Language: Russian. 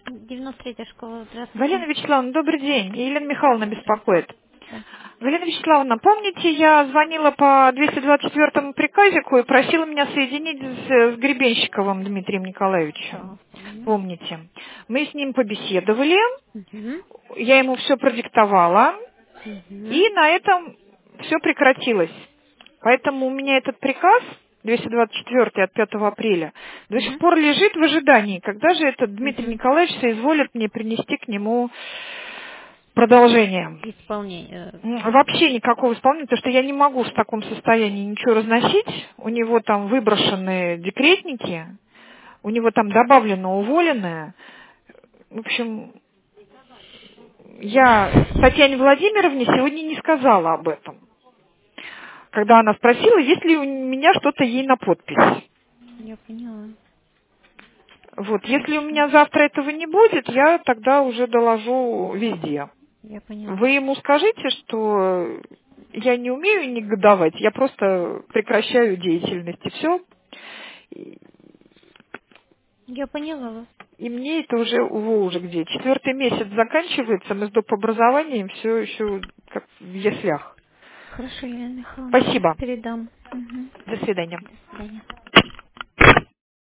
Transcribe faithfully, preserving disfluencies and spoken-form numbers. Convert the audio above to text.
девяносто третья школа, Галина здравствуйте. Вячеславовна, добрый день. Елена Михайловна беспокоит. Да. Галина Вячеславовна, помните, я звонила по двести двадцать четвёртому приказику и просила меня соединить с, с Гребенщиковым Дмитрием Николаевичем? Да, помню. Помните? Мы с ним побеседовали, Угу. я ему все продиктовала, Угу. и на этом все прекратилось. Поэтому у меня этот приказ, двести двадцать четвёртый от пятого апреля, до сих Угу. пор лежит в ожидании, когда же этот Дмитрий Угу. Николаевич соизволит мне принести к нему продолжение. Исполнение. М, Вообще никакого исполнения, потому что я не могу в таком состоянии ничего разносить. У него там выброшены декретники, у него там добавлено уволенное. В общем, я Татьяне Владимировне сегодня не сказала об этом, когда она спросила, есть ли у меня что-то ей на подпись. Я поняла. Вот, если у Хорошо. меня завтра этого не будет, я тогда уже доложу везде. Я поняла. Вы ему скажите, что я не умею негодовать, я просто прекращаю деятельность, и все. Я поняла вас. И мне это уже, увы, уже где. Четвертый месяц заканчивается, мы с доп. Образованием все еще как в яслях. Хорошо, Елена Михайловна, я Спасибо. передам. Угу. До свидания. До свидания.